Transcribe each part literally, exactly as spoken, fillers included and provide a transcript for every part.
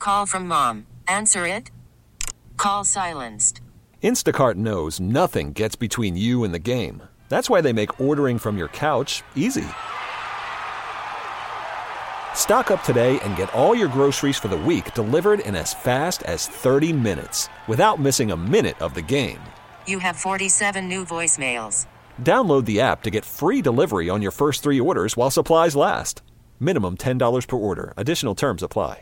Call from mom. Answer it. Call silenced. Instacart knows nothing gets between you and the game. That's why they make ordering from your couch easy. Stock up today and get all your groceries for the week delivered in as fast as thirty minutes without missing a minute of the game. You have forty-seven new voicemails. Download the app to get free delivery on your first three orders while supplies last. Minimum ten dollars per order. Additional terms apply.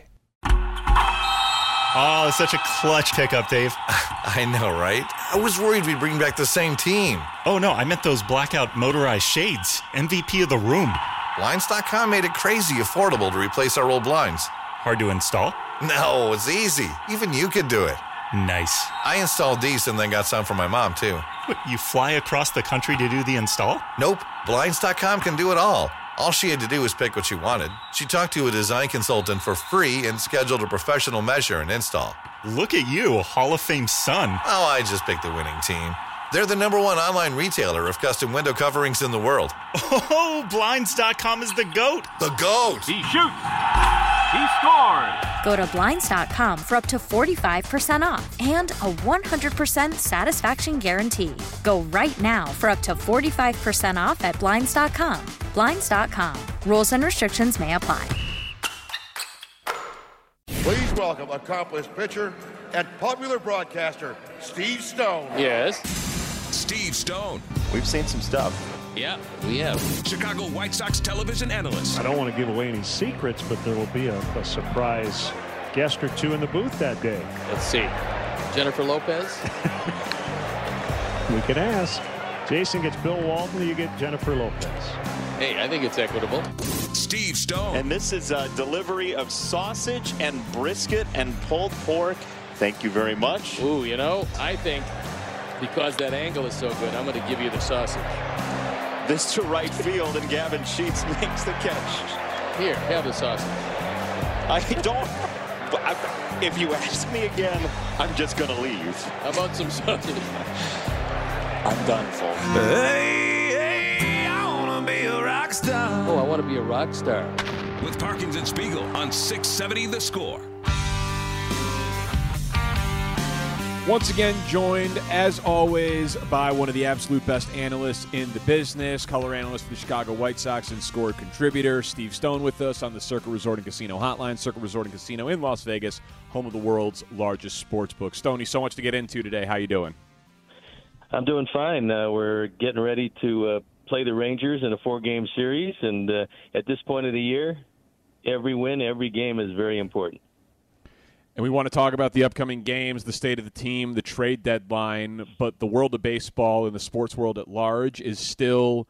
Oh, such a clutch pickup, Dave. I know, right? I was worried we'd bring back the same team. Oh, no, I meant those blackout motorized shades. M V P of the room. Blinds dot com made it crazy affordable to replace our old blinds. Hard to install? No, it's easy. Even you could do it. Nice. I installed these and then got some for my mom, too. What, you fly across the country to do the install? Nope. Blinds dot com can do it all. All she had to do was pick what she wanted. She talked to a design consultant for free and scheduled a professional measure and install. Look at you, Hall of Fame son. Oh, I just picked the winning team. They're the number one online retailer of custom window coverings in the world. Oh, Blinds dot com is the GOAT. The GOAT. He shoots. He scores. Go to Blinds dot com for up to forty-five percent off and a one hundred percent satisfaction guarantee. Go right now for up to forty-five percent off at Blinds dot com. Blinds dot com. Rules and restrictions may apply. Please welcome accomplished pitcher and popular broadcaster, Steve Stone. Yes. Steve Stone. We've seen some stuff. Yeah, we have. Chicago White Sox television analyst. I don't want to give away any secrets, but there will be a, a surprise guest or two in the booth that day. Let's see. Jennifer Lopez? We can ask. Jason gets Bill Walton, you get Jennifer Lopez. Hey, I think it's equitable. Steve Stone. And this is a delivery of sausage and brisket and pulled pork. Thank you very much. Ooh, you know, I think because that angle is so good, I'm going to give you the sausage. This to right field, and Gavin Sheets makes the catch. Here, have the sausage. I don't. I, if you ask me again, I'm just going to leave. How about some sausage? I'm done, folks. Hey, hey, I want to be a rock star. Oh, I want to be a rock star. With Parkins and Spiegel on six seventy The Score. Once again, joined, as always, by one of the absolute best analysts in the business, color analyst for the Chicago White Sox and Score contributor, Steve Stone, with us on the Circa Resort and Casino Hotline. Circa Resort and Casino in Las Vegas, home of the world's largest sports book. Stoney, so much to get into today. How you doing? I'm doing fine. Uh, we're getting ready to uh, play the Rangers in a four-game series, and uh, at this point of the year, every win, every game is very important. And we want to talk about the upcoming games, the state of the team, the trade deadline, but the world of baseball and the sports world at large is still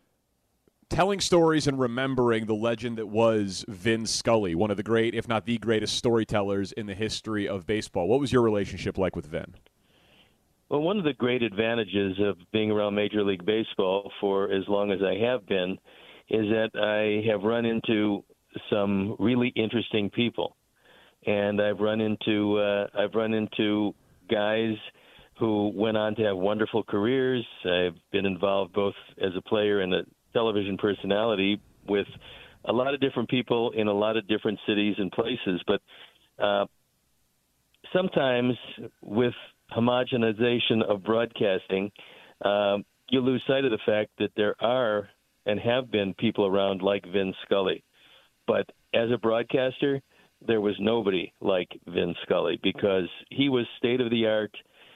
telling stories and remembering the legend that was Vin Scully, one of the great, if not the greatest storytellers in the history of baseball. What was your relationship like with Vin? Well, one of the great advantages of being around Major League Baseball for as long as I have been is that I have run into some really interesting people. And I've run into uh, I've run into guys who went on to have wonderful careers. I've been involved both as a player and a television personality with a lot of different people in a lot of different cities and places. But uh, sometimes with homogenization of broadcasting, uh, you lose sight of the fact that there are and have been people around like Vin Scully. But as a broadcaster, there was nobody like Vin Scully because he was state-of-the-art.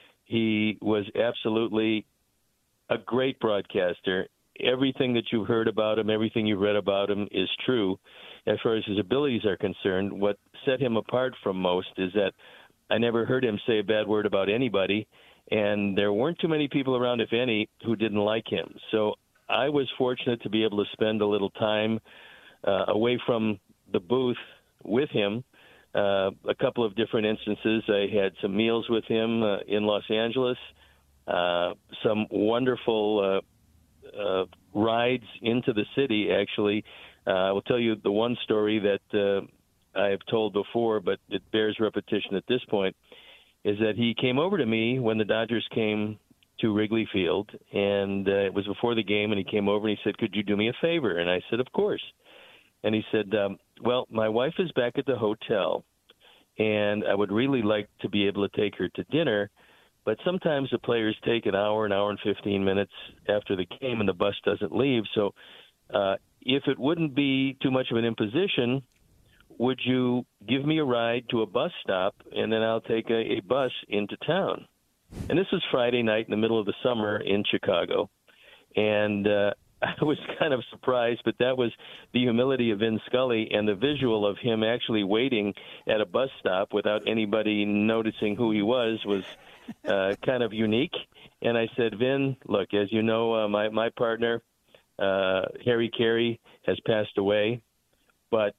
He was absolutely a great broadcaster. Everything that you've heard about him, everything you've read about him is true. As far as his abilities are concerned, what set him apart from most is that I never heard him say a bad word about anybody, and there weren't too many people around, if any, who didn't like him. So I was fortunate to be able to spend a little time uh, away from the booth with him. Uh, a couple of different instances. I had some meals with him uh, in Los Angeles, uh, some wonderful uh, uh, rides into the city, actually. Uh, I will tell you the one story that uh, I have told before, but it bears repetition at this point, is that he came over to me when the Dodgers came to Wrigley Field, and uh, it was before the game, and he came over and he said, "Could you do me a favor?" And I said, "Of course." And he said, um, well, my wife is back at the hotel, and I would really like to be able to take her to dinner. But sometimes the players take an hour, an hour and fifteen minutes after the game, and the bus doesn't leave. So uh, if it wouldn't be too much of an imposition, would you give me a ride to a bus stop, and then I'll take a, a bus into town? And this was Friday night in the middle of the summer in Chicago. And uh, I was kind of surprised, but that was the humility of Vin Scully, and the visual of him actually waiting at a bus stop without anybody noticing who he was was uh, kind of unique. And I said, Vin, look, as you know, uh, my, my partner, uh, Harry Carey, has passed away. But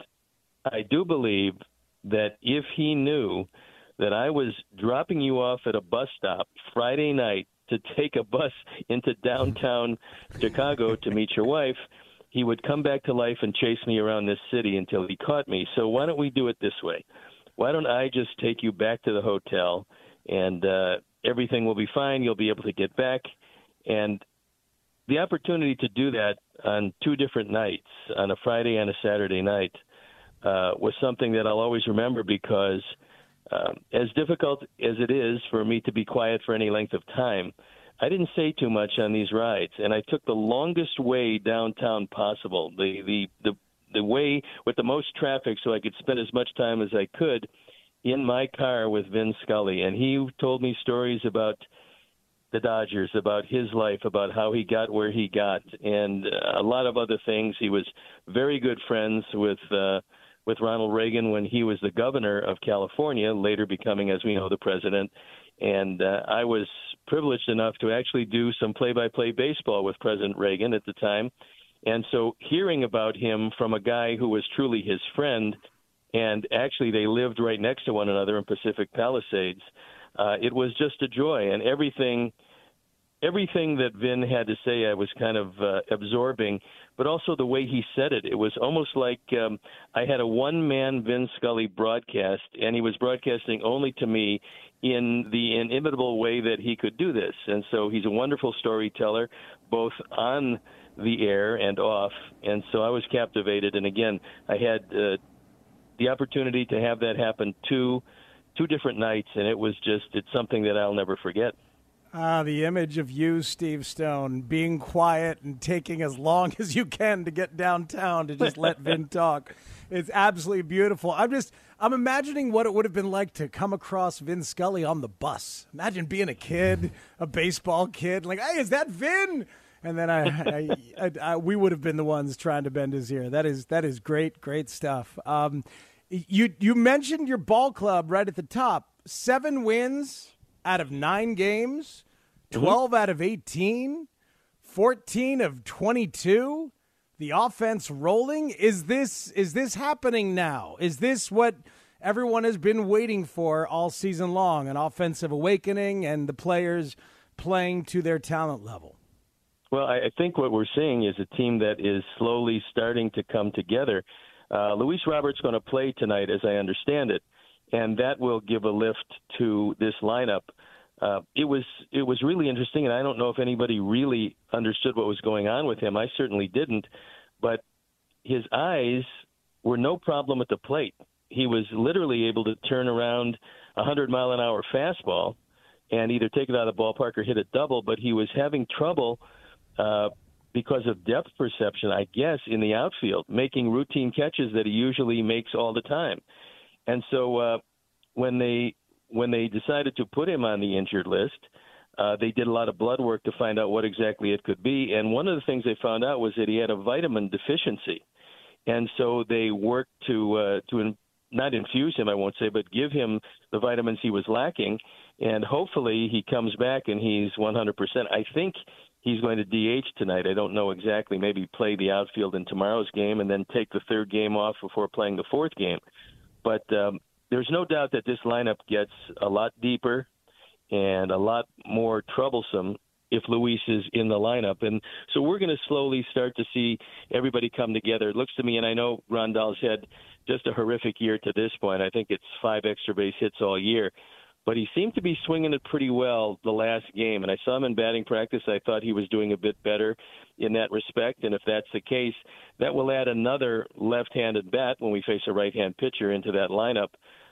I do believe that if he knew that I was dropping you off at a bus stop Friday night to take a bus into downtown Chicago to meet your wife, he would come back to life and chase me around this city until he caught me. So why don't we do it this way? Why don't I just take you back to the hotel, and uh, everything will be fine. You'll be able to get back. And the opportunity to do that on two different nights, on a Friday and a Saturday night, uh, was something that I'll always remember, because Um, as difficult as it is for me to be quiet for any length of time, I didn't say too much on these rides, and I took the longest way downtown possible, the, the, the, the way with the most traffic, so I could spend as much time as I could in my car with Vin Scully. And he told me stories about the Dodgers, about his life, about how he got where he got, and a lot of other things. He was very good friends with uh, with Ronald Reagan when he was the governor of California, later becoming, as we know, the president. And uh, I was privileged enough to actually do some play-by-play baseball with President Reagan at the time. And so hearing about him from a guy who was truly his friend, and actually they lived right next to one another in Pacific Palisades, uh, it was just a joy. And everything everything that Vin had to say I was kind of uh, absorbing, but also the way he said it. It was almost like um, I had a one-man Vin Scully broadcast, and he was broadcasting only to me in the inimitable way that he could do this. And so he's a wonderful storyteller, both on the air and off. And so I was captivated. And again, I had uh, the opportunity to have that happen two, two different nights, and it was just, it's something that I'll never forget. Ah, the image of you, Steve Stone, being quiet and taking as long as you can to get downtown to just let Vin talk. It's absolutely beautiful. I'm just, I'm imagining what it would have been like to come across Vin Scully on the bus. Imagine being a kid, a baseball kid, like, hey, is that Vin? And then I, I, I, I we would have been the ones trying to bend his ear. That is, that is great, great stuff. Um, you, you mentioned your ball club right at the top. Seven wins out of nine games, twelve out of eighteen, fourteen of twenty-two, the offense rolling. Is this is this happening now? Is this what everyone has been waiting for all season long, an offensive awakening and the players playing to their talent level? Well, I think what we're seeing is a team that is slowly starting to come together. Uh, Luis Robert's going to play tonight, as I understand it, and that will give a lift to this lineup. Uh, it was it was really interesting, and I don't know if anybody really understood what was going on with him. I certainly didn't, but his eyes were no problem at the plate. He was literally able to turn around a hundred mile an hour fastball and either take it out of the ballpark or hit a double, but he was having trouble uh, because of depth perception, I guess, in the outfield, making routine catches that he usually makes all the time. And so uh, when they when they decided to put him on the injured list, uh, they did a lot of blood work to find out what exactly it could be. And one of the things they found out was that he had a vitamin deficiency. And so they worked to uh, to in, not infuse him, I won't say, but give him the vitamins he was lacking. And hopefully he comes back and he's one hundred percent. I think he's going to D H tonight. I don't know exactly. Maybe play the outfield in tomorrow's game and then take the third game off before playing the fourth game. But um, there's no doubt that this lineup gets a lot deeper and a lot more troublesome if Luis is in the lineup. And so we're going to slowly start to see everybody come together. It looks to me, and I know Rondell's had just a horrific year to this point. I think it's five extra base hits all year. But he seemed to be swinging it pretty well the last game. And I saw him in batting practice. I thought he was doing a bit better in that respect. And if that's the case, that will add another left-handed bat when we face a right-hand pitcher into that lineup.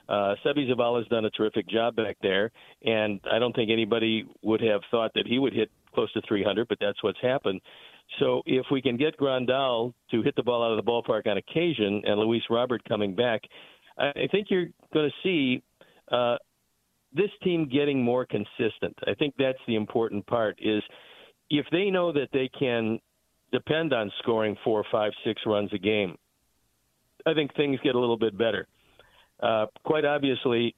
Uh, Seby Zavala's done a terrific job back there, and I don't think anybody would have thought that he would hit close to three hundred, but that's what's happened. So if we can get Grandal to hit the ball out of the ballpark on occasion and Luis Robert coming back, I think you're going to see uh, this team getting more consistent. I think that's the important part is if they know that they can depend on scoring four, five, six runs a game, I think things get a little bit better. Uh, quite obviously,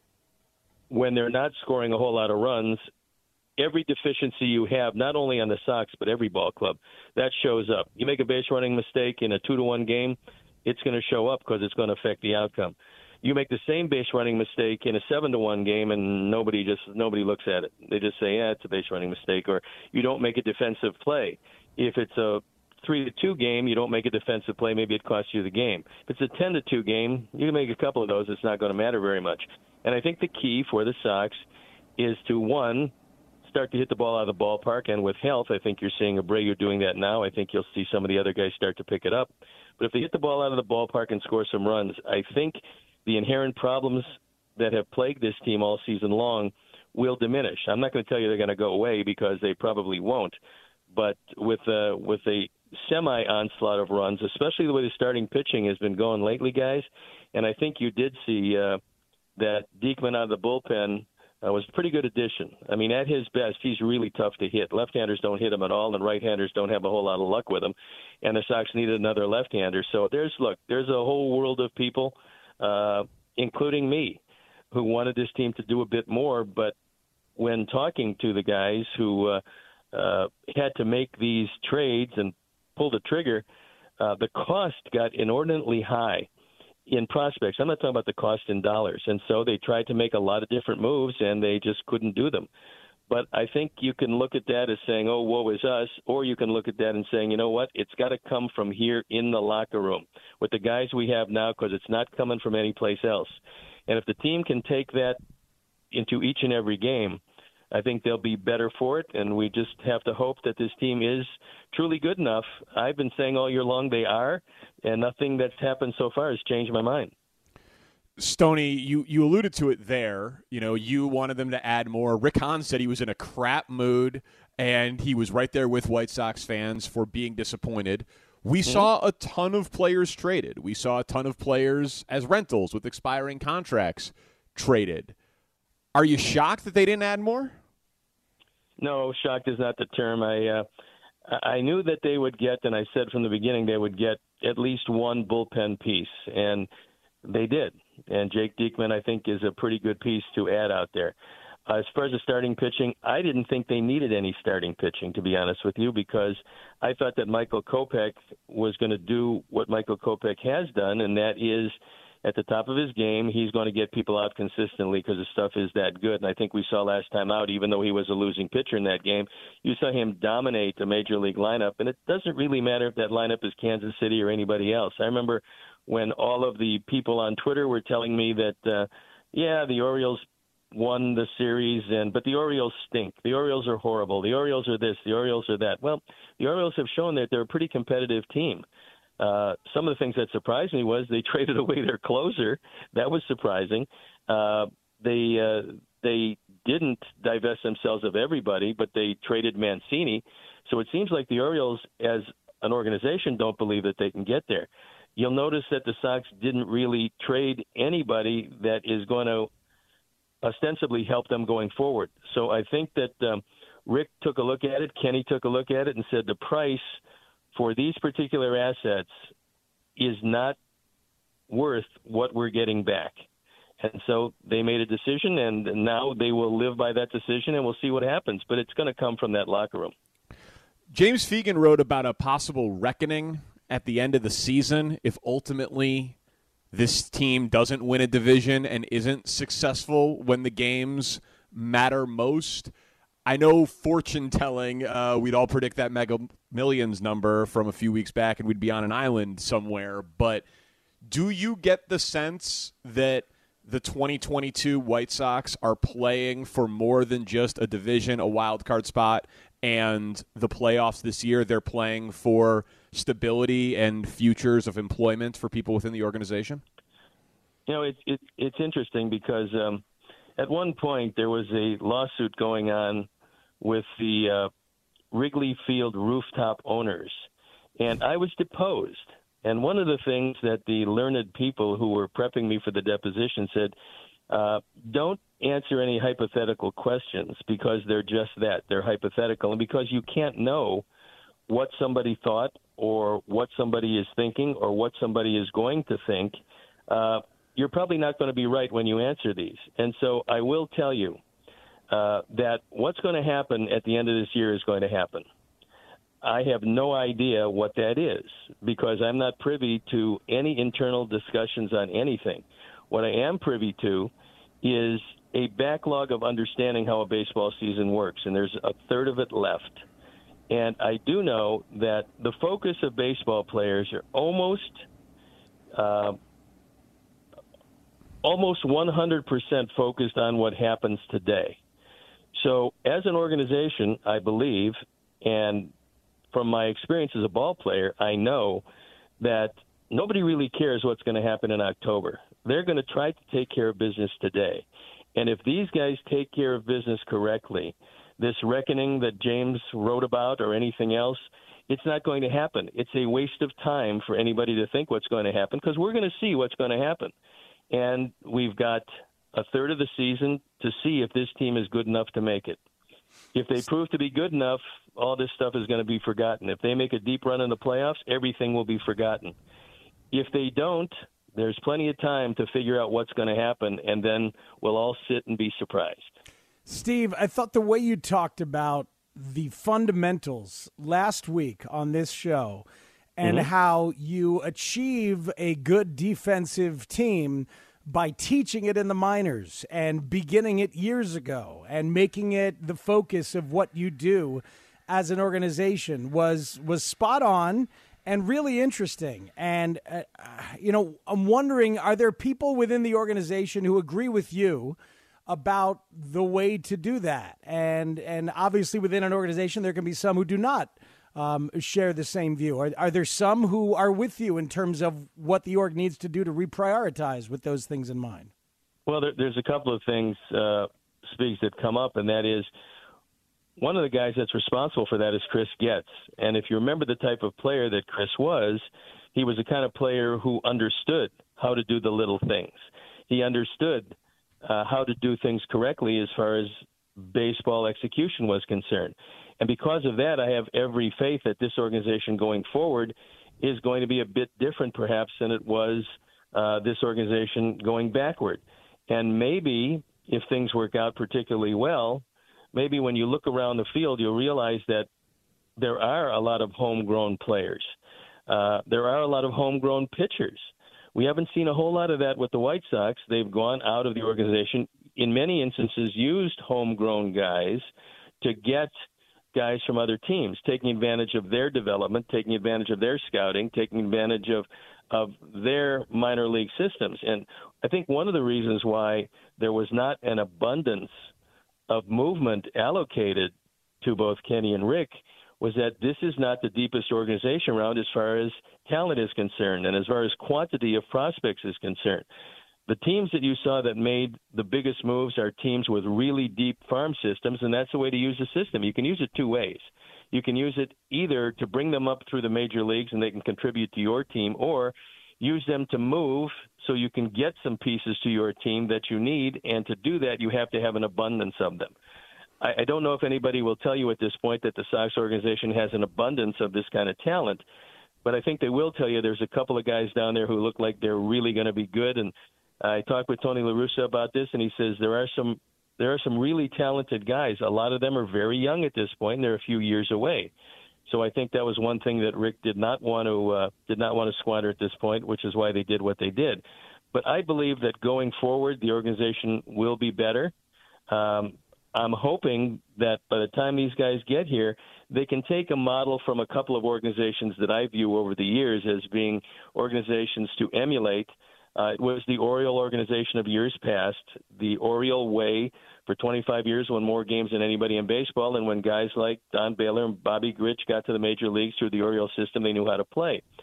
when they're not scoring a whole lot of runs, every deficiency you have, not only on the Sox, but every ball club, that shows up. You make a base running mistake in a two to one game, it's going to show up because it's going to affect the outcome. You make the same base running mistake in a seven to one game, and nobody just nobody looks at it. They just say, yeah, it's a base running mistake. Or you don't make a defensive play. If it's a three to two game, you don't make a defensive play, maybe it costs you the game. If it's a ten to two game, you can make a couple of those. It's not going to matter very much. And I think the key for the Sox is to, one, start to hit the ball out of the ballpark, and with health, I think you're seeing Abreu doing that now. I think you'll see some of the other guys start to pick it up. But if they hit the ball out of the ballpark and score some runs, I think the inherent problems that have plagued this team all season long will diminish. I'm not going to tell you they're going to go away because they probably won't. But with uh, with a semi-onslaught of runs, especially the way the starting pitching has been going lately, guys, and I think you did see uh, that Diekman out of the bullpen uh, was a pretty good addition. I mean, at his best, he's really tough to hit. Left-handers don't hit him at all, and right-handers don't have a whole lot of luck with him. And the Sox needed another left-hander. So there's, look, there's a whole world of people, uh, including me, who wanted this team to do a bit more. But when talking to the guys who uh, uh, had to make these trades and pull the trigger, uh, the cost got inordinately high in prospects. I'm not talking about the cost in dollars. And so they tried to make a lot of different moves, and they just couldn't do them. But I think you can look at that as saying, oh, woe is us, or you can look at that and saying, you know what, it's got to come from here in the locker room with the guys we have now because it's not coming from anyplace else. And if the team can take that into each and every game, I think they'll be better for it, and we just have to hope that this team is truly good enough. I've been saying all year long they are, and nothing that's happened so far has changed my mind. Stoney, you, you alluded to it there. You know, you wanted them to add more. Rick Hahn said he was in a crap mood, and he was right there with White Sox fans for being disappointed. We mm-hmm. saw a ton of players traded. We saw a ton of players as rentals with expiring contracts traded. Are you shocked that they didn't add more? No, shocked is not the term. I uh, I knew that they would get, and I said from the beginning they would get at least one bullpen piece, and they did. And Jake Diekman, I think, is a pretty good piece to add out there. Uh, as far as the starting pitching, I didn't think they needed any starting pitching, to be honest with you, because I thought that Michael Kopech was going to do what Michael Kopech has done, and that is at the top of his game, he's going to get people out consistently because his stuff is that good. And I think we saw last time out, even though he was a losing pitcher in that game, you saw him dominate the major league lineup. And it doesn't really matter if that lineup is Kansas City or anybody else. I remember when all of the people on Twitter were telling me that, uh, yeah, the Orioles won the series, and but the Orioles stink. The Orioles are horrible. The Orioles are this. The Orioles are that. Well, the Orioles have shown that they're a pretty competitive team. Uh, some of the things that surprised me was they traded away their closer. That was surprising. Uh, they uh, they didn't divest themselves of everybody, but they traded Mancini. So it seems like the Orioles, as an organization, don't believe that they can get there. You'll notice that the Sox didn't really trade anybody that is going to ostensibly help them going forward. So I think that um, Rick took a look at it, Kenny took a look at it, and said the price for these particular assets is not worth what we're getting back. And so they made a decision, and now they will live by that decision, and we'll see what happens. But it's going to come from that locker room. James Fegan wrote about a possible reckoning at the end of the season if ultimately this team doesn't win a division and isn't successful when the games matter most. I know fortune-telling, uh, we'd all predict that Mega Millions number from a few weeks back and we'd be on an island somewhere, but do you get the sense that the twenty twenty-two White Sox are playing for more than just a division, a wild card spot, and the playoffs this year? They're playing for stability and futures of employment for people within the organization? You know, it's it, it's interesting because um, at one point there was a lawsuit going on with the uh, Wrigley Field rooftop owners, and I was deposed. And one of the things that the learned people who were prepping me for the deposition said, uh, don't answer any hypothetical questions because they're just that. They're hypothetical. And because you can't know what somebody thought or what somebody is thinking or what somebody is going to think, uh, you're probably not going to be right when you answer these. And so I will tell you uh, that what's going to happen at the end of this year is going to happen. I have no idea what that is because I'm not privy to any internal discussions on anything. What I am privy to is a backlog of understanding how a baseball season works, and there's a third of it left. And I do know that the focus of baseball players are almost uh, almost one hundred percent focused on what happens today. So as an organization, I believe, and from my experience as a ball player, I know that nobody really cares what's going to happen in October. They're going to try to take care of business today. And if these guys take care of business correctly, this reckoning that James wrote about or anything else, it's not going to happen. It's a waste of time for anybody to think what's going to happen because we're going to see what's going to happen. And we've got a third of the season to see if this team is good enough to make it. If they prove to be good enough, all this stuff is going to be forgotten. If they make a deep run in the playoffs, everything will be forgotten. If they don't, there's plenty of time to figure out what's going to happen, and then we'll all sit and be surprised. Steve, I thought the way you talked about the fundamentals last week on this show and mm-hmm. how you achieve a good defensive team by teaching it in the minors and beginning it years ago and making it the focus of what you do as an organization was was spot on and really interesting. And, uh, you know, I'm wondering, are there people within the organization who agree with you about the way to do that? And and obviously within an organization, there can be some who do not um, share the same view. Are, are there some who are with you in terms of what the org needs to do to reprioritize with those things in mind? Well, there, there's a couple of things, uh, Speaks, that come up, and that is one of the guys that's responsible for that is Chris Getz. And if you remember the type of player that Chris was, he was the kind of player who understood how to do the little things. He understood uh, how to do things correctly as far as baseball execution was concerned. And because of that, I have every faith that this organization going forward is going to be a bit different perhaps than it was uh, this organization going backward. And maybe if things work out particularly well, maybe when you look around the field, you'll realize that there are a lot of homegrown players. Uh, there are a lot of homegrown pitchers. We haven't seen a whole lot of that with the White Sox. They've gone out of the organization, in many instances used homegrown guys to get guys from other teams, taking advantage of their development, taking advantage of their scouting, taking advantage of of their minor league systems. And I think one of the reasons why there was not an abundance of movement allocated to both Kenny and Rick was that this is not the deepest organization around as far as talent is concerned and as far as quantity of prospects is concerned. The teams that you saw that made the biggest moves are teams with really deep farm systems, and that's the way to use the system. You can use it two ways. You can use it either to bring them up through the major leagues and they can contribute to your team, or use them to move so you can get some pieces to your team that you need, and to do that you have to have an abundance of them. I, I don't know if anybody will tell you at this point that the Sox organization has an abundance of this kind of talent, but I think they will tell you there's a couple of guys down there who look like they're really going to be good. And I talked with Tony La Russa about this, and he says there are some there are some really talented guys. A lot of them are very young at this point, and they're a few years away. So I think that was one thing that Rick did not want to uh, did not want to squander at this point, which is why they did what they did. But I believe that going forward, the organization will be better. Um, I'm hoping that by the time these guys get here, they can take a model from a couple of organizations that I view over the years as being organizations to emulate. Uh, it was the Oriole organization of years past. The Oriole way for twenty-five years won more games than anybody in baseball, and when guys like Don Baylor and Bobby Grich got to the major leagues through the Oriole system, they knew how to play.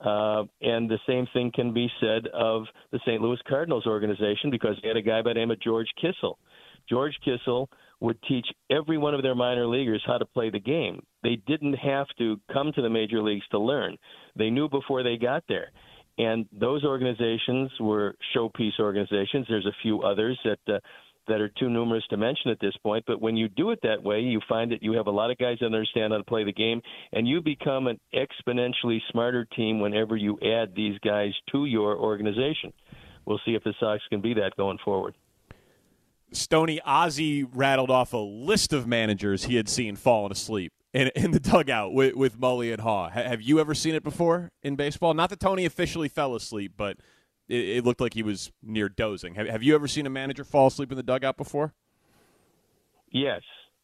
Uh, and the same thing can be said of the Saint Louis Cardinals organization, because they had a guy by the name of George Kissel. George Kissel would teach every one of their minor leaguers how to play the game. They didn't have to come to the major leagues to learn. They knew before they got there. And those organizations were showpiece organizations. There's a few others that uh, that are too numerous to mention at this point. But when you do it that way, you find that you have a lot of guys that understand how to play the game, and you become an exponentially smarter team whenever you add these guys to your organization. We'll see if the Sox can be that going forward. Stoney, Ozzie rattled off a list of managers he had seen falling asleep in, in the dugout with, with Mully and Haw. Ha- have you ever seen it before in baseball? Not that Tony officially fell asleep, but it, it looked like he was near dozing. Have, have you ever seen a manager fall asleep in the dugout before? Yes.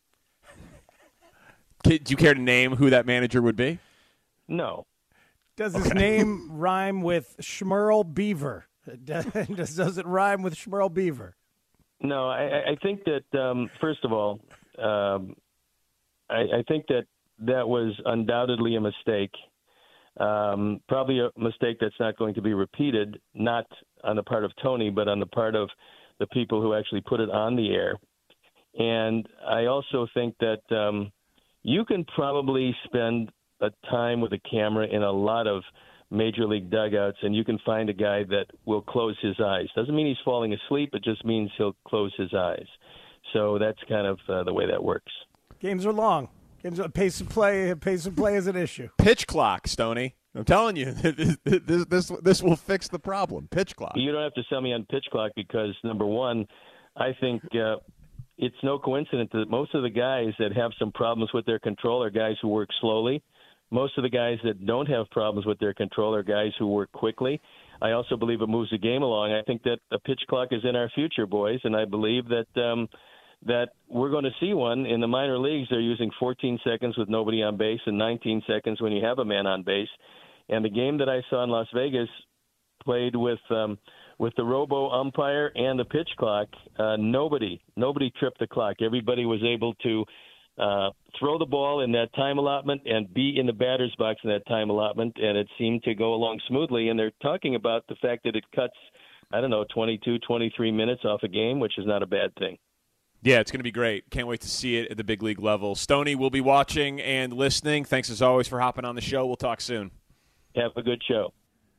Do you care to name who that manager would be? No. Does his Okay. name rhyme with Schmerl Beaver? Does, does it rhyme with Schmerl Beaver? No, I, I think that, um, first of all, um, I, I think that that was undoubtedly a mistake, um, probably a mistake that's not going to be repeated, not on the part of Tony, but on the part of the people who actually put it on the air. And I also think that um, you can probably spend a time with a camera in a lot of major league dugouts, and you can find a guy that will close his eyes. Doesn't mean he's falling asleep. It just means he'll close his eyes. So that's kind of uh, the way that works. Games are long. Games are, pace of play. Pace of play is an issue. Pitch clock, Stoney. I'm telling you, this, this this this will fix the problem. Pitch clock. You don't have to sell me on pitch clock because, number one, I think uh, it's no coincidence that most of the guys that have some problems with their control are guys who work slowly. Most of the guys that don't have problems with their control are guys who work quickly. I also believe it moves the game along. I think that a pitch clock is in our future, boys, and I believe that um, that we're going to see one. In the minor leagues, they're using fourteen seconds with nobody on base and nineteen seconds when you have a man on base. And the game that I saw in Las Vegas played with um, with the robo umpire and the pitch clock. Uh, nobody, nobody tripped the clock. Everybody was able to Uh, throw the ball in that time allotment and be in the batter's box in that time allotment, and it seemed to go along smoothly. And they're talking about the fact that it cuts, I don't know, twenty-two, twenty-three minutes off a game, which is not a bad thing. Yeah, it's going to be great. Can't wait to see it at the big league level. Stoney will be watching and listening. Thanks, as always, for hopping on the show. We'll talk soon. Have a good show.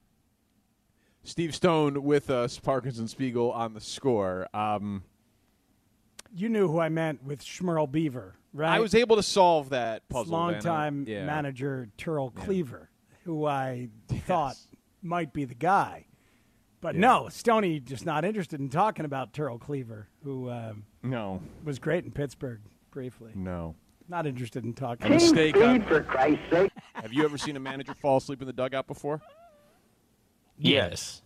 Steve Stone with us, Parkinson Spiegel on the Score. Um, you knew who I meant with Schmerl Beaver, right? I was able to solve that puzzle. Longtime yeah. manager Turl Yeah. Cleaver, who I thought might be the guy. But Yeah. no, Stoney just not interested in talking about Turl Cleaver, who um, no was great in Pittsburgh briefly. No. Not interested in talking A about mistake on, for Christ's sake. Have you ever seen a manager fall asleep in the dugout before? Yes.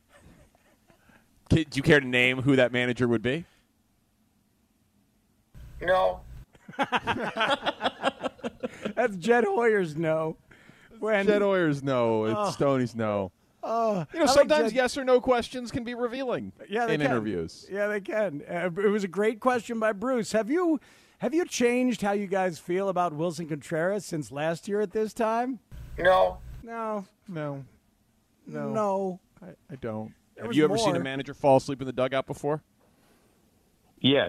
Do you care to name who that manager would be? No. That's Jed Hoyer's no. When Jed Hoyer's no. It's Oh. Stoney's no. Oh, You know, I like sometimes Jed- yes or no questions can be revealing yeah, they in can. interviews. Yeah, they can. Uh, it was a great question by Bruce. Have you have you changed how you guys feel about Wilson Contreras since last year at this time? No. No. No. No. No. I, I don't. There Have was you ever seen a more. manager fall asleep in the dugout before? Yes.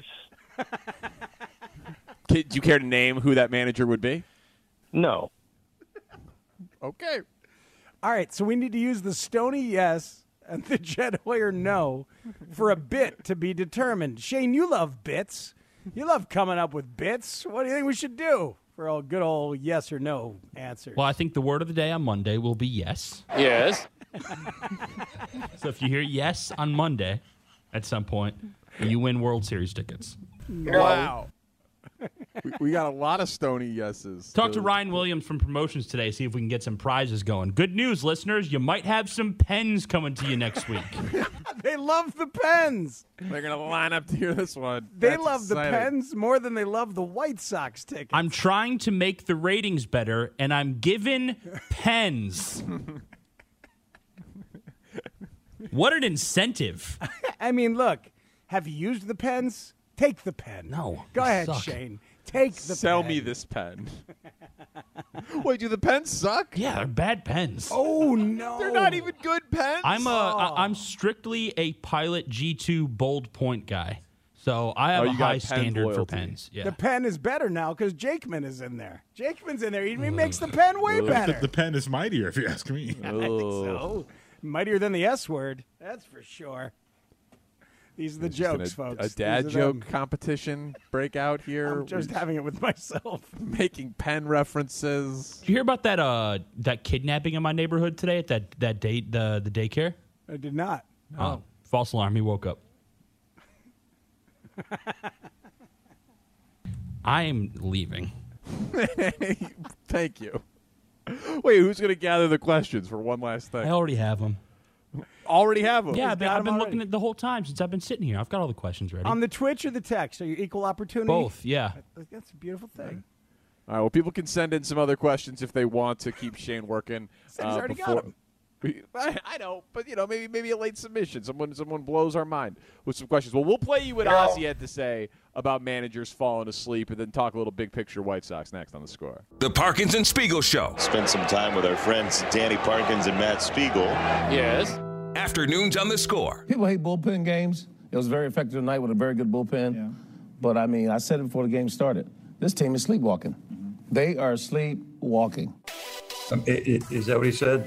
Do you care to name who that manager would be? No. Okay. All right, so we need to use the Stoney yes and the Jed Hoyer no for a bit to be determined. Shane, you love bits. You love coming up with bits. What do you think we should do for a good old yes or no answer? Well, I think the word of the day on Monday will be yes. Yes. So if you hear yes on Monday at some point, you win World Series tickets. Wow. we, we got a lot of Stoney yeses. Talk to Ryan Williams from Promotions today, see if we can get some prizes going. Good news, listeners. You might have some pens coming to you next week. They love the pens. They're going to line up to hear this one. They That's love exciting. the pens more than they love the White Sox tickets. I'm trying to make the ratings better, and I'm given pens. What an incentive. I mean, look, have you used the pens? Take the pen. No, Go they ahead, suck. Shane. Take the Sell pen. me this pen. Wait, do the pens suck? Yeah, they're bad pens. Oh no, They're not even good pens. I'm a, Oh. I, I'm strictly a Pilot G two bold point guy, so I have Oh, a you got high pen standard for loyalty. pens. Yeah. The pen is better now because Jakeman is in there. Jakeman's in there. He makes the pen way better. The, the pen is mightier, if you ask me. I think so. Mightier than the S word. That's for sure. These are the Just in jokes, a, folks. A dad These are joke them. competition breakout here. I'm just having it with myself. Making pen references. Did you hear about that uh that kidnapping in my neighborhood today at that that date the the daycare? I did not. Oh, false alarm. He woke up. I am leaving. Thank you. Wait, who's going to gather the questions for one last thing? I already have them. Already have them? Yeah, I've been, got I've 'em been already. looking at the whole time since I've been sitting here. I've got all the questions ready. On the Twitch or the text? Are you equal opportunity? Both, yeah. That's a beautiful thing. All right, well, people can send in some other questions if they want to keep Shane working. Said he's uh, already got before- 'em. I, I know, but you know, maybe maybe a late submission. Someone someone blows our mind with some questions. Well, we'll play you what Ozzy had to say about managers falling asleep, and then talk a little big picture White Sox next on The Score. The Parkins and Spiegel Show. Spend some time with our friends Danny Parkins and Matt Spiegel. Yes. Afternoons on The Score. People hate bullpen games. It was very effective tonight with a very good bullpen. Yeah. But, I mean, I said it before the game started. This team is sleepwalking. Mm-hmm. They are sleepwalking. Um, it, it, is that what he said?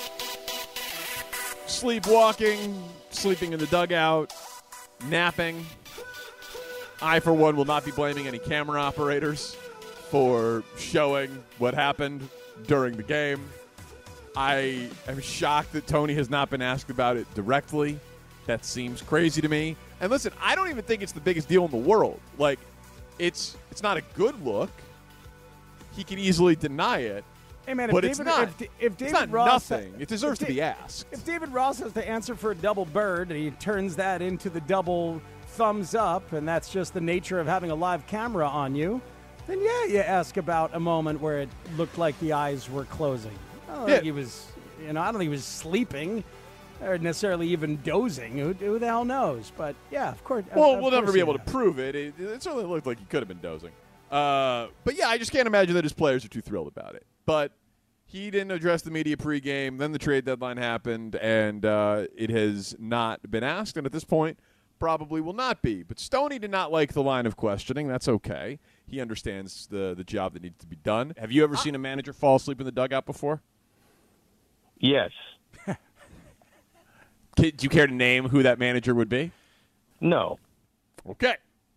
Sleepwalking, sleeping in the dugout, napping. I, for one, will not be blaming any camera operators for showing what happened during the game. I am shocked that Tony has not been asked about it directly. That seems crazy to me. And listen, I don't even think it's the biggest deal in the world. Like, it's it's not a good look. He can easily deny it. Hey man, but if it's David, not, if, if David it's not Ross, nothing. It deserves to if be asked. If David Ross has to answer for a double bird and he turns that into the double thumbs up, and that's just the nature of having a live camera on you, then yeah, you ask about a moment where it looked like the eyes were closing. I don't Yeah. think he was, you know, I don't think he was sleeping or necessarily even dozing. Who, who the hell knows? But yeah, of course. Well, of we'll never course be he able to has. prove it. it. It certainly looked like he could have been dozing. Uh, but yeah, I just can't imagine that his players are too thrilled about it. But he didn't address the media pregame. Then the trade deadline happened, and uh, it has not been asked. And at this point, probably will not be. But Stoney did not like the line of questioning. That's okay. He understands the the job that needs to be done. Have you ever seen a manager fall asleep in the dugout before? Yes. Do you care to name who that manager would be? No. Okay.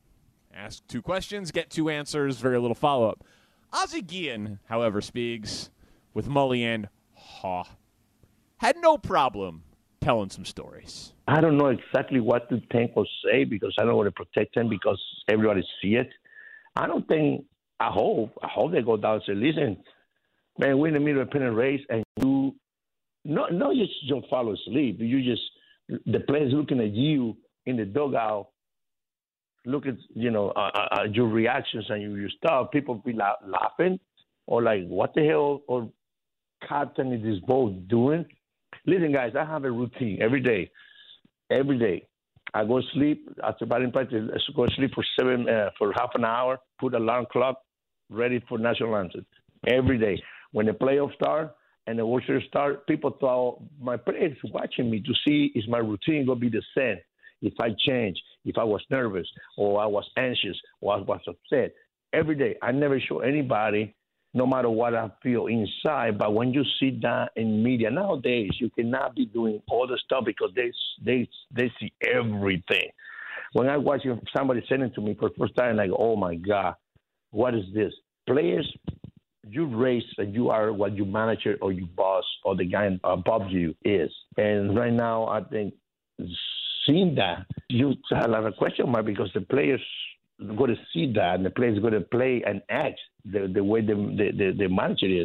Ask two questions, get two answers, very little follow-up. Ozzie Guillen, however, speaks with Mully and Haw. Had no problem telling some stories. I don't know exactly what to think or say because I don't want to protect them because everybody see it. I don't think, I hope, I hope they go down and say, listen, man, we're in the middle of a pennant race and you, no, no, you just don't fall asleep. You just, the players looking at you in the dugout, look at, you know, uh, uh, your reactions and your, your stuff. People be la- laughing or like, what the hell or captain is this boat doing? Listen, guys, I have a routine every day. Every day. I go to sleep after batting practice. I go to sleep for seven, uh, for half an hour, put alarm clock, ready for national anthem. Every day. When the playoffs start and the World Series start, people thought my players watching me to see is my routine going to be the same. If I change, if I was nervous or I was anxious or I was upset. Every day. I never show anybody, no matter what I feel inside. But when you see that in media nowadays, you cannot be doing all the stuff because they they they see everything. When I watch somebody sending to me for the first time, like, oh my God, what is this? Players, you race and you are what your manager or your boss or the guy above you is. And right now, I think seeing that, you have a question mark because the players going to see that and the players going to play and act the, the way the, the, the, the manager is.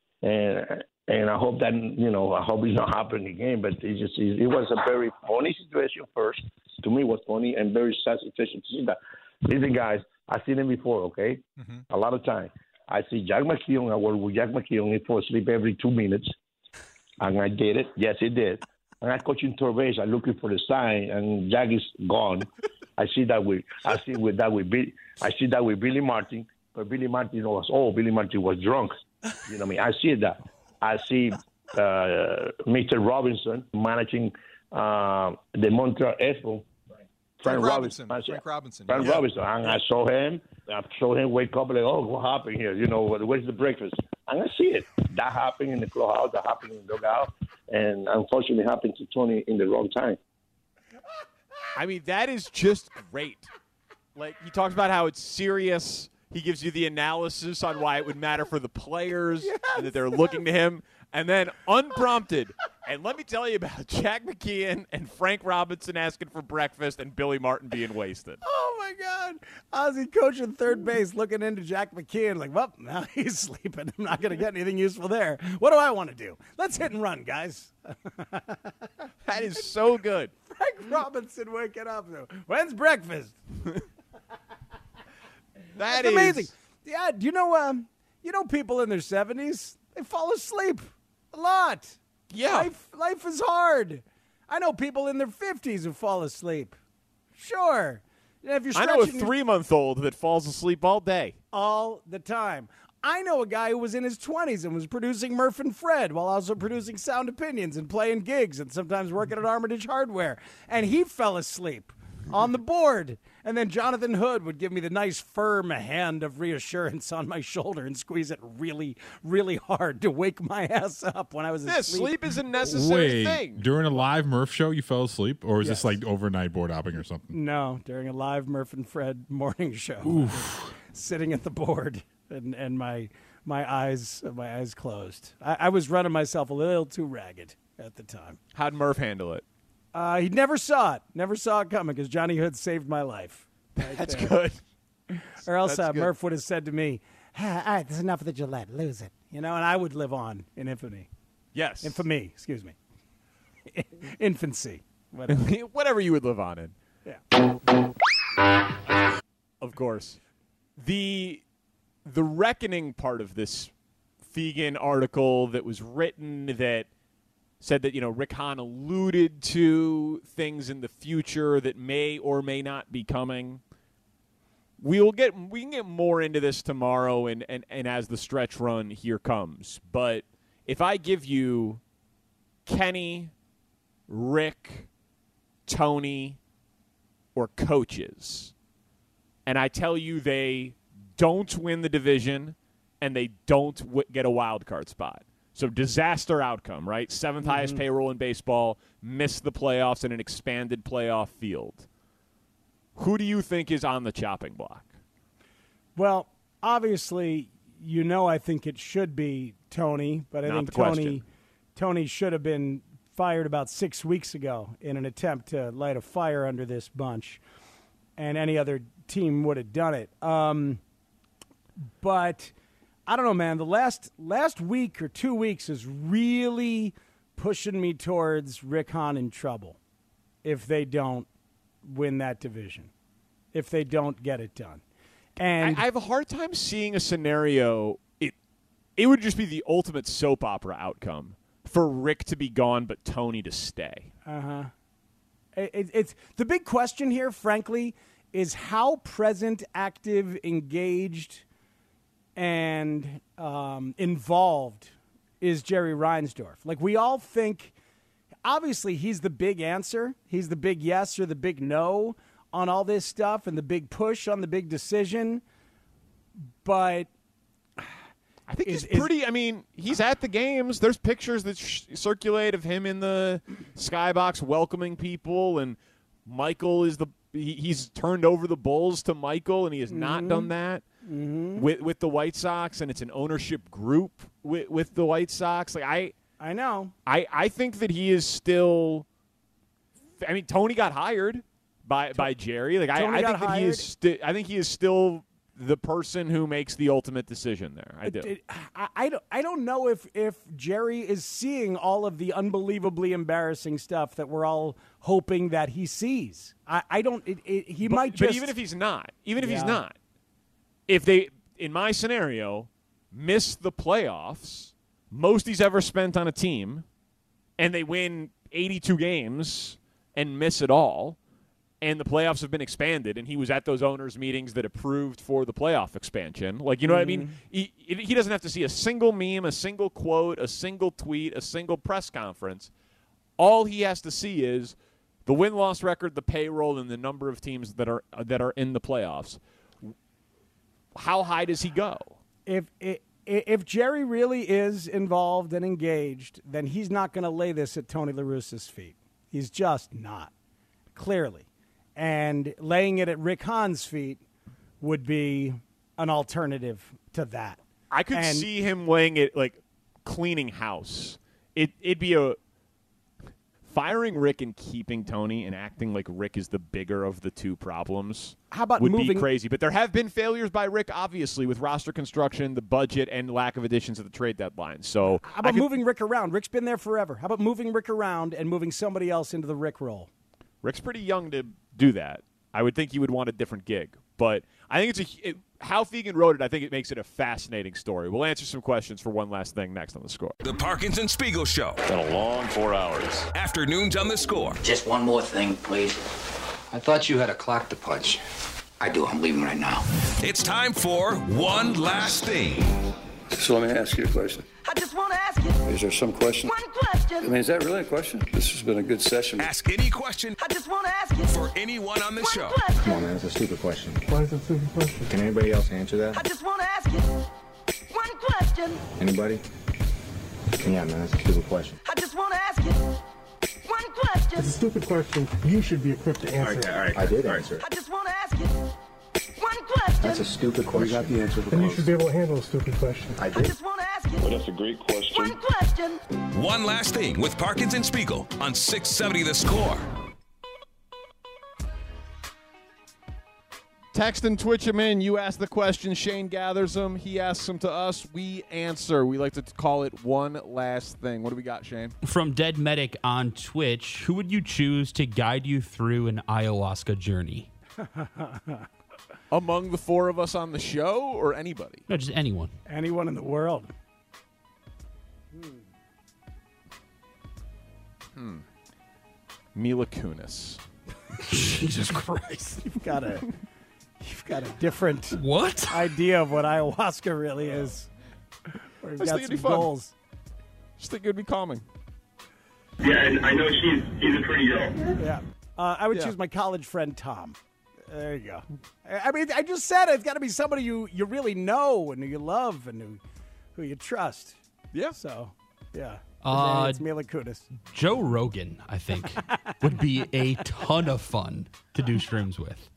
And and I hope that, you know, I hope it's not happening again, but it just it was a very funny situation first. To me, it was funny and very sad situation to see that. Listen, guys, I've seen it before, okay? Mm-hmm. A lot of time. I see Jack McKeown. I work with Jack McKeown. He falls asleep every two minutes. And I did it. Yes, it did. And I coach in third base. I'm looking for the sign, and Jack is gone. I see that with I see with that with Bill, I see that with Billy Martin, but Billy Martin was old. Billy Martin was drunk. You know what I mean? I see that. I see uh, Mister Robinson managing uh, the Montreal Expos. Frank, Frank Robinson. Robinson. Frank Robinson. Frank yeah. Robinson. And I saw him. I saw him wake up like, oh, what happened here? You know, where's the breakfast? And I see it. That happened in the clubhouse. That happened in the dugout. And unfortunately, it happened to Tony in the wrong time. I mean, that is just great. Like, he talks about how it's serious. He gives you the analysis on why it would matter for the players yes. and that they're looking to him. And then unprompted. And let me tell you about Jack McKeon and Frank Robinson asking for breakfast and Billy Martin being wasted. Oh, my God. Ozzie coaching third base looking into Jack McKeon like, well, now he's sleeping. I'm not going to get anything useful there. What do I want to do? Let's hit and run, guys. That is so good. Frank Robinson waking up. When's breakfast? That That's is amazing. Yeah, do you know, um, you know people in their seventies, they fall asleep a lot. Yeah. Life, life is hard. I know people in their fifties who fall asleep. Sure. And if you're I know a stretching- three-month-old that falls asleep all day. All the time. I know a guy who was in his twenties and was producing Murph and Fred while also producing Sound Opinions and playing gigs and sometimes working at Armitage Hardware. And he fell asleep on the board. And then Jonathan Hood would give me the nice firm hand of reassurance on my shoulder and squeeze it really, really hard to wake my ass up when I was Yeah, asleep. sleep is a necessary Wait, thing. during a live Murph show, you fell asleep? Or is Yes. this like overnight board hopping or something? No, during a live Murph and Fred morning show. Sitting at the board and, and my my eyes my eyes closed. I, I was running myself a little too ragged at the time. How'd Murph handle it? Uh, he never saw it. Never saw it coming because Johnny Hood saved my life. Right That's there. good. Or else That's uh, good. Murph would have said to me, ah, all right, this is enough of the Gillette. Lose it. You know, and I would live on in infamy. Yes. Infamy, excuse me. Infancy. Whatever. Whatever you would live on in. Yeah. Of course. The the reckoning part of this Fegan article that was written that said that, you know, Rick Hahn alluded to things in the future that may or may not be coming. We will get we can get more into this tomorrow and, and, and as the stretch run here comes. But if I give you Kenny, Rick, Tony, or coaches, and I tell you they don't win the division and they don't w- get a wild card spot. So disaster outcome, right? Seventh mm-hmm. highest payroll in baseball, miss the playoffs in an expanded playoff field. Who do you think is on the chopping block? Well, obviously, you know I think it should be Tony, but I Not think the Tony question. Tony should have been fired about six weeks ago in an attempt to light a fire under this bunch, and any other team would have done it. Um, but I don't know, man. The last last week or two weeks is really pushing me towards Rick Hahn in trouble if they don't win that division, if they don't get it done. And I, I have a hard time seeing a scenario. It it would just be the ultimate soap opera outcome for Rick to be gone, but Tony to stay. Uh huh. It, it, it's the big question here, frankly, is how present, active, engaged, and um, involved is Jerry Reinsdorf. Like, we all think, obviously, he's the big answer. He's the big yes or the big no on all this stuff and the big push on the big decision. But I think is, he's pretty. I mean, he's at the games. There's pictures that sh- circulate of him in the skybox welcoming people, and Michael is the. He, he's turned over the Bulls to Michael, and he has mm-hmm. not done that mm-hmm. with with the White Sox, and it's an ownership group with with the White Sox. Like I, I know. I, I think that he is still. I mean, Tony got hired by by Jerry. Like I, I think that he is. Sti- I think he is still the person who makes the ultimate decision there. I do. It, it, I, I, don't, I don't know if, if Jerry is seeing all of the unbelievably embarrassing stuff that we're all hoping that he sees. I, I don't. It, it, he but, might just. But even if he's not, even if yeah. he's not, if they, in my scenario, miss the playoffs, most he's ever spent on a team, and they win eighty-two games and miss it all, and the playoffs have been expanded, and he was at those owners' meetings that approved for the playoff expansion. Like, you know mm-hmm. what I mean? He, he doesn't have to see a single meme, a single quote, a single tweet, a single press conference. All he has to see is the win-loss record, the payroll, and the number of teams that are that are in the playoffs. How high does he go? If if, if Jerry really is involved and engaged, then he's not going to lay this at Tony La Russa's feet. He's just not, clearly. And laying it at Rick Hahn's feet would be an alternative to that. I could and, see him laying it, like, cleaning house. It, it'd be a firing Rick and keeping Tony and acting like Rick is the bigger of the two problems. How about would moving, be crazy. But there have been failures by Rick, obviously, with roster construction, the budget, and lack of additions at the trade deadline. So how about could, moving Rick around? Rick's been there forever. How about moving Rick around and moving somebody else into the Rick role? Rick's pretty young to do that. I would think he would want a different gig. But I think it's a it, how Fegan wrote it, I think it makes it a fascinating story. We'll answer some questions for one last thing next on The Score. The Parkinson Spiegel Show. Been a long four hours. Afternoons on The Score. Just one more thing, please. I thought you had a clock to punch. I do. I'm leaving right now. It's time for One Last Thing. So let me ask you a question. I just want to ask you. Is there some question? One question. I mean, is that really a question? This has been a good session. Ask any question. I just want to ask you. For anyone on the One show. Question. Come on, man. It's a stupid question. Why is it a stupid question? Can anybody else answer that? I just want to ask you. One question. Anybody? Yeah, man. That's a stupid question. I just want to ask you. One question. It's a stupid question. You should be equipped to answer. All right, all right. I did answer. I just want to ask you. One question. That's a stupid question. You got the answer. Then you should be able to handle a stupid question. I did. I just want to ask you. Well, that's a great question. One question. One Last Thing with Parkinson Spiegel on six seventy The Score. Text and Twitch him in. You ask the question. Shane gathers them. He asks them to us. We answer. We like to call it One Last Thing. What do we got, Shane? From Dead Medic on Twitch, who would you choose to guide you through an ayahuasca journey? Among the four of us on the show or anybody? No, just anyone. Anyone in the world. Hmm. Hmm. Mila Kunis. Jesus Christ. You've got a, you've got a different what idea of what ayahuasca really is. Or you've I just got think some it'd be fun. goals. Just think it would be calming. Yeah, and I know she's she's a pretty girl. Yeah. Uh, I would Yeah. choose my college friend, Tom. There you go. I I mean, I just said it. It's got to be somebody you, you really know and who you love and who, who you trust. Yeah. So, yeah. Uh, it's Mila Kunis. Joe Rogan, I think, would be a ton of fun to do streams with.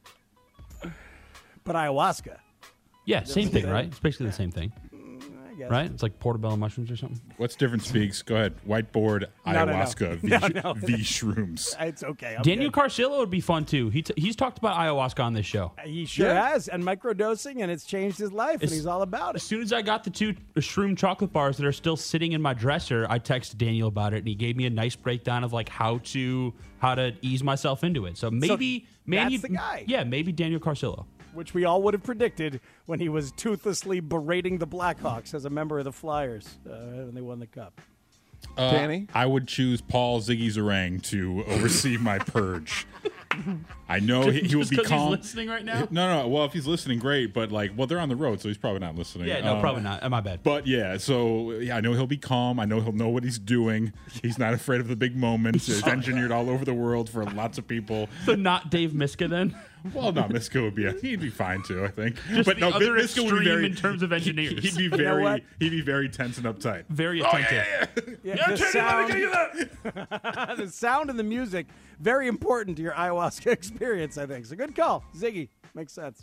But ayahuasca. Yeah, same thing, right? It's basically the same thing. I guess. Right? It's like portobello mushrooms or something. What's different, Speaks? Go ahead. Whiteboard, No, no, no. ayahuasca, V, No, no. v shrooms. It's okay. I'm Daniel good. Carcillo would be fun, too. He t- he's talked about ayahuasca on this show. He sure Yeah. has. And microdosing, and it's changed his life, and As- he's all about As it. soon as I got the two shroom chocolate bars that are still sitting in my dresser, I texted Daniel about it, and he gave me a nice breakdown of like how to how to ease myself into it. So maybe, maybe that's the guy. Yeah, maybe Daniel Carcillo. Which we all would have predicted when he was toothlessly berating the Blackhawks as a member of the Flyers uh, when they won the Cup. Uh, Danny? I would choose Paul Ziggy Zarang to oversee my purge. I know he, he will Just be 'cause he's calm. listening right now? No, no. Well, if he's listening, great. But like, well, they're on the road, so he's probably not listening. Yeah, no, Um, probably not. My bad. But yeah, so yeah, I know he'll be calm. I know he'll know what he's doing. He's not afraid of the big moments. It's engineered all over the world for lots of people. So not Dave Miska then? Well, no, Miska would be a, he'd be fine too, I think. Just but the no, other Miska would be extreme very in terms of engineers. He'd be You know very what? he'd be very tense and uptight. Very Oh, attentive. yeah, yeah, yeah. Yeah, the, Teddy, sound, let me get you that. the sound and the music, very important to your ayahuasca experience, I think. So good call. Ziggy. Makes sense.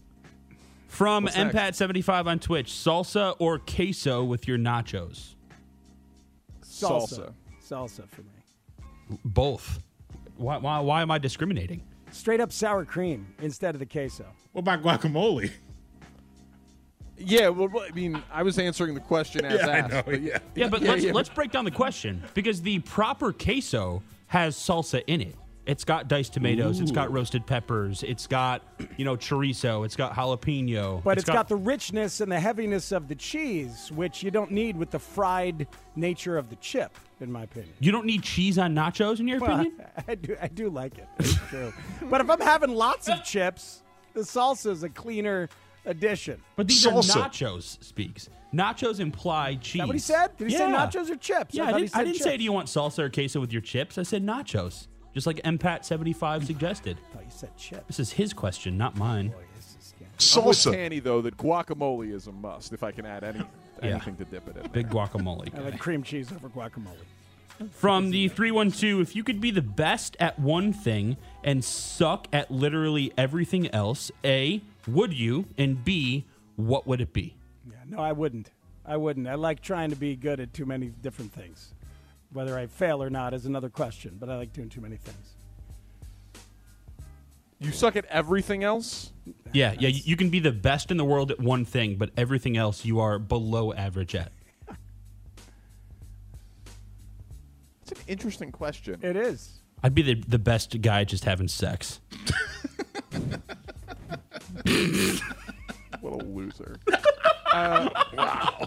From What's M next? Pat seventy-five on Twitch, salsa or queso with your nachos? Salsa. Salsa for me. Both. Why, why, why am I discriminating? Straight up sour cream instead of the queso. What about guacamole? Yeah, well, I mean, I was answering the question as Yeah, I asked. know, but yeah. Yeah, but Yeah, let's yeah. let's break down the question because the proper queso has salsa in it. It's got diced tomatoes. Ooh. It's got roasted peppers. It's got, you know, chorizo. It's got jalapeno. But it's got, got the richness and the heaviness of the cheese, which you don't need with the fried nature of the chip, in my opinion. You don't need cheese on nachos, in your Well, opinion? I do, I do like it. It's true. But if I'm having lots of chips, the salsa is a cleaner addition. But these are nachos, Speaks. Nachos imply cheese. Is that what he said? Did he say nachos or chips? Yeah, I I, thought he didn't, said I didn't say, chips. do you want salsa or queso with your chips? I said nachos, just like M P A T seventy-five suggested. I thought you said chips. This is his question, not mine. I'm with Tanny, though, that guacamole is a must if I can add any anything to dip it in. Big guacamole. I like cream cheese over guacamole. From the three one two, if you could be the best at one thing and suck at literally everything else, A, would you? And B, what would it be? Yeah, no, I wouldn't. I wouldn't. I like trying to be good at too many different things. Whether I fail or not is another question, but I like doing too many things. You suck at everything else? Yeah, yeah, you can be the best in the world at one thing, but everything else you are below average at. It's an interesting question. It is. I'd be the, the best guy just having sex. What a loser. Uh, wow.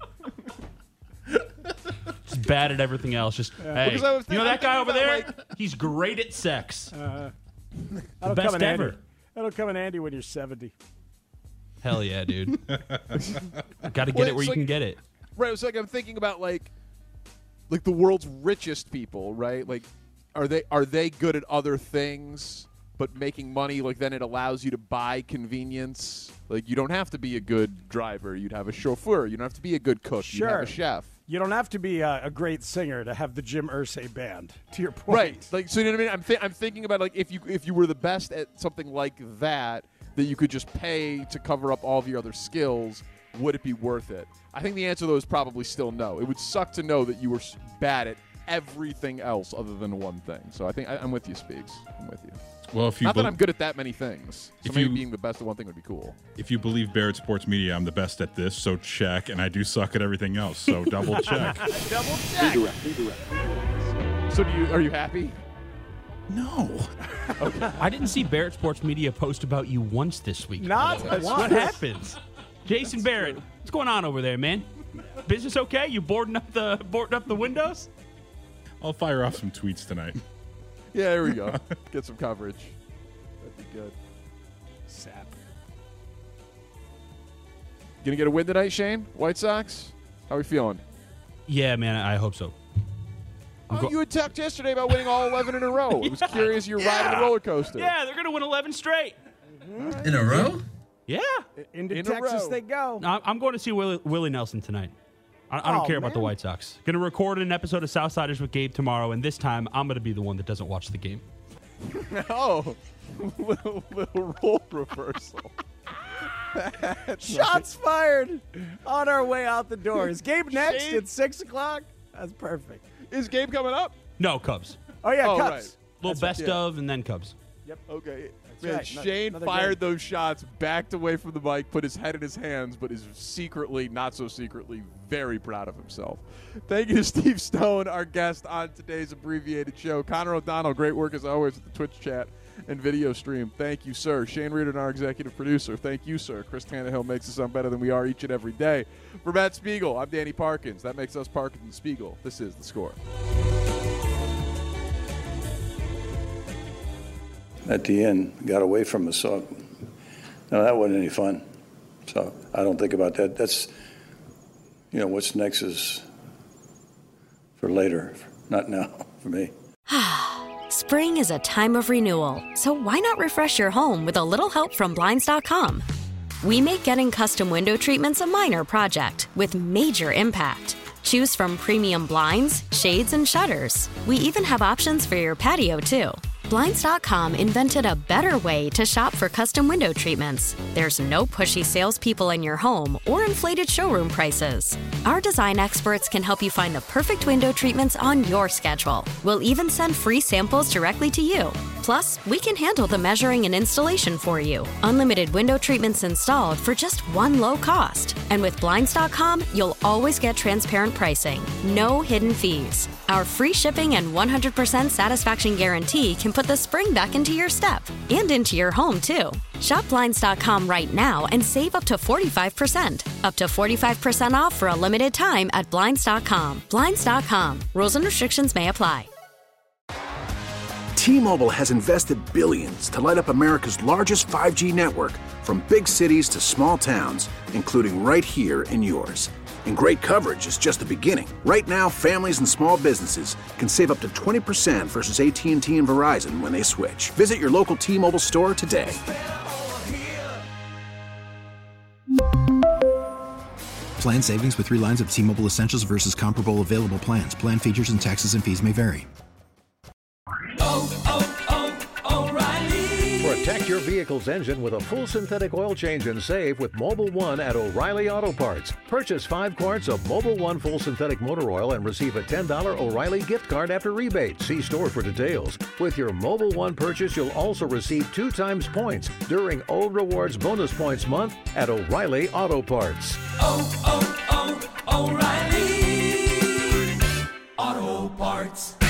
Just bad at everything else. Just, Yeah. hey, Because I was you know that thinking guy over about, there? like- He's great at sex. Uh, The that'll best come in ever. handy. That'll come in handy when you're seventy. Hell yeah, dude. Got to get Well, it where it's you can like- get it. Right, it's like I'm thinking about like like the world's richest people, right? Like are they are they good at other things but making money, like then it allows you to buy convenience? Like you don't have to be a good driver, you'd have a chauffeur, you don't have to be a good cook, Sure. you'd have a chef. You don't have to be a, a great singer to have the Jim Irsay band, to your point. Right. Like so you know what I mean? I'm th- I'm thinking about like if you if you were the best at something like that that you could just pay to cover up all of your other skills, would it be worth it? I think the answer though is probably still no. It would suck to know that you were s- bad at everything else other than one thing. So I think I, I'm with you, Speaks. I'm with you. Well, if you Not bel- that I'm good at that many things. So If maybe you- being the best at one thing would be cool. If you believe Barrett Sports Media, I'm the best at this, so check. And I do suck at everything else, so double check. Double check. So do you? Are you happy? No. Okay. I didn't see Barrett Sports Media post about you once this week. Not That's once. what happens. Jason Barrett, what's going on over there, man? Business okay? You boarding up the boarding up the windows? I'll fire off some tweets tonight. Yeah, there we go. Get some coverage. That'd be good. Sap. Gonna get a win tonight, Shane? White Sox? How are we feeling? Yeah, man, I hope so. I'm Oh, go- you had talked yesterday about winning all eleven in a row. I was curious you're riding the roller coaster. Yeah, they're gonna win eleven straight. In a row? Yeah. Into In a Texas row. they go. No, I'm going to see Willie, Willie Nelson tonight. I, I don't Oh, care about the man. White Sox. Going to record an episode of Southsiders with Gabe tomorrow, and this time I'm going to be the one that doesn't watch the game. Oh, little, little role reversal. Shots fired on our way out the door. Is Gabe next Shane- at six o'clock? That's perfect. Is Gabe coming up? No, Cubs. Oh, yeah, Oh, Cubs. right. Little That's best right, yeah. of, and then Cubs. Yep. Okay. That's Man, right. No- Shane another fired game. those shots, backed away from the mic, put his head in his hands, but is secretly, not so secretly, very proud of himself. Thank you to Steve Stone, our guest on today's abbreviated show. Connor O'Donnell, great work as always with the Twitch chat and video stream. Thank you, sir. Shane Reardon, our executive producer. Thank you, sir. Chris Tannehill makes us sound better than we are each and every day. For Matt Spiegel, I'm Danny Parkins. That makes us Parkins and Spiegel. This is The Score. At the end, got away from us. So, no, that wasn't any fun. So I don't think about that. That's, you know, what's next is for later, not now for me. Spring is a time of renewal, so why not refresh your home with a little help from Blinds dot com? We make getting custom window treatments a minor project with major impact. Choose from premium blinds, shades, and shutters. We even have options for your patio, too. Blinds dot com invented a better way to shop for custom window treatments. There's no pushy salespeople in your home or inflated showroom prices. Our design experts can help you find the perfect window treatments on your schedule. We'll even send free samples directly to you. Plus, we can handle the measuring and installation for you. Unlimited window treatments installed for just one low cost. And with Blinds dot com, you'll always get transparent pricing. No hidden fees. Our free shipping and one hundred percent satisfaction guarantee can put the spring back into your step and into your home, too. Shop Blinds dot com right now and save up to forty-five percent. Up to forty-five percent off for a limited time at Blinds dot com. Blinds dot com. Rules and restrictions may apply. T-Mobile has invested billions to light up America's largest five G network, from big cities to small towns, including right here in yours. And great coverage is just the beginning. Right now, families and small businesses can save up to twenty percent versus A T and T and Verizon when they switch. Visit your local T-Mobile store today. Plan savings with three lines of T-Mobile Essentials versus comparable available plans. Plan features and taxes and fees may vary. Protect your vehicle's engine with a full synthetic oil change and save with Mobil one at O'Reilly Auto Parts. Purchase five quarts of Mobil one full synthetic motor oil and receive a ten dollars O'Reilly gift card after rebate. See store for details. With your Mobil one purchase, you'll also receive two times points during O Rewards Bonus Points Month at O'Reilly Auto Parts. Oh, oh, oh, O'Reilly Auto Parts.